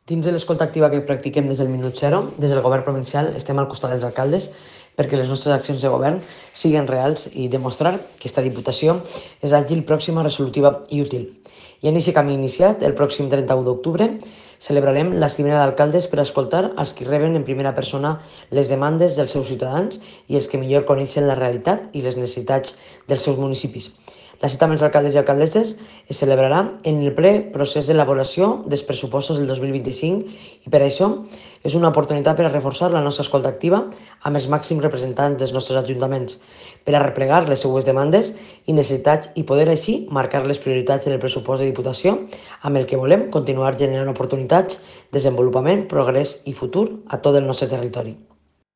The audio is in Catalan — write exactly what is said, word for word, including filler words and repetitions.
Dins de l'escolta activa que practiquem des del minut zero, des del govern provincial estem al costat dels alcaldes perquè les nostres accions de govern siguin reals i demostrar que aquesta Diputació és àgil, pròxima, resolutiva i útil. I en aquest camí iniciat, el pròxim trenta-u d'octubre, celebrarem la cimera d'alcaldes per escoltar els que reben en primera persona les demandes dels seus ciutadans i els que millor coneixen la realitat i les necessitats dels seus municipis. La cita amb els alcaldes i alcaldesses es celebrarà en el ple procés d'elaboració dels pressupostos del dos mil vint-i-cinc i per això és una oportunitat per a reforçar la nostra escolta activa amb els màxims representants dels nostres ajuntaments, per a replegar les seues demandes i necessitats i poder així marcar les prioritats en el pressupost de Diputació amb el que volem continuar generant oportunitats, desenvolupament, progrés i futur a tot el nostre territori.